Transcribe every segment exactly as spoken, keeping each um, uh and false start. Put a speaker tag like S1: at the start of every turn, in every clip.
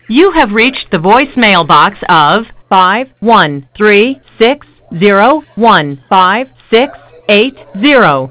S1: You have reached the voicemail box of five one three six zero one five six eight zero.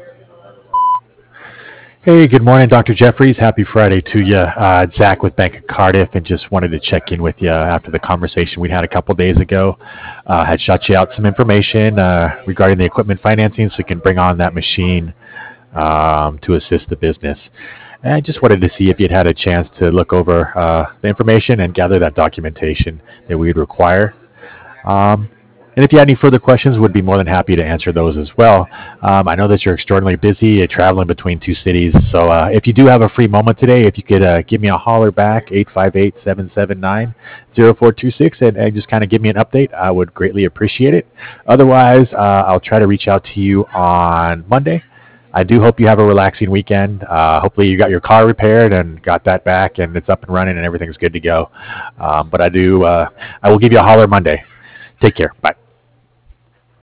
S2: Hey, good morning, Doctor Jeffries. Happy Friday to you. Uh, Zach with Bank of Cardiff, and just wanted to check in with you after the conversation we had a couple days ago. Uh, had shot you out some information uh, regarding the equipment financing so we can bring on that machine um, to assist the business. And I just wanted to see if you'd had a chance to look over uh, the information and gather that documentation that we would require. Um, and if you had any further questions, would be more than happy to answer those as well. Um, I know that you're extraordinarily busy uh, traveling between two cities. So uh, if you do have a free moment today, if you could uh, give me a holler back, eight five eight, seven seven nine, zero four two six, and, and just kind of give me an update, I would greatly appreciate it. Otherwise, uh, I'll try to reach out to you on Monday. I do hope you have a relaxing weekend. Uh, hopefully you got your car repaired and got that back and it's up and running and everything's good to go. Um, but I do, uh, I will give you a holler Monday. Take care. Bye.